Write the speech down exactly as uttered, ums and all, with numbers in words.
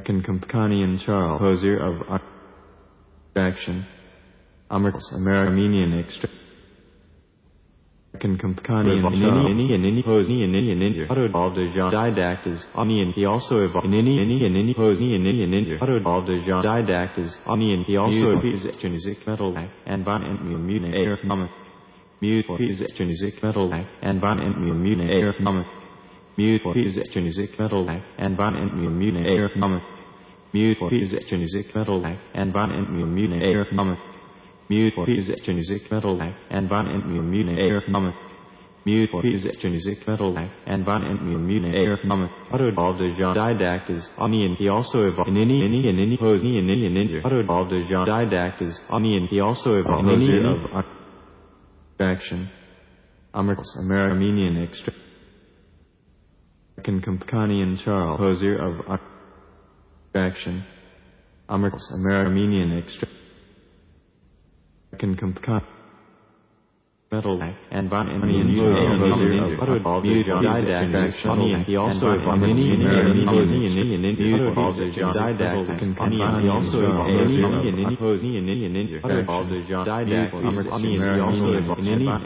Kampkanian Charles Hosier of Action American Armenian extract Kampkanian Charles and any Hosni and any and any evolved as didact as Onion. He also evolved in any any and any Hosni and any and any evolved as didact as Onion. He also is extrinsic metal and van and mutant air comic mute is extrinsic metal and van and mutant air comic mute is extrinsic metal and van and mutant air comic mute is extrinsic metal and van and mutant air comic mute is extrinsic metal and van and mutant air comic mute is extrinsic metal and van and mutant air comic auto evolved as didact as Onion. He also evolved in any any and any Hosni and any and any auto evolved as didact as Onion. He also evolved in any of action American Armenian extract Kampkanian Charles Hosier of Action American Armenian extract Kampkan metal and van and Hosier of didact Onion. He also evolved in any and any evolved as didact Kampkanian. He also evolved in any and any Hosni and any and any evolved as didact Onion. He also evolved in any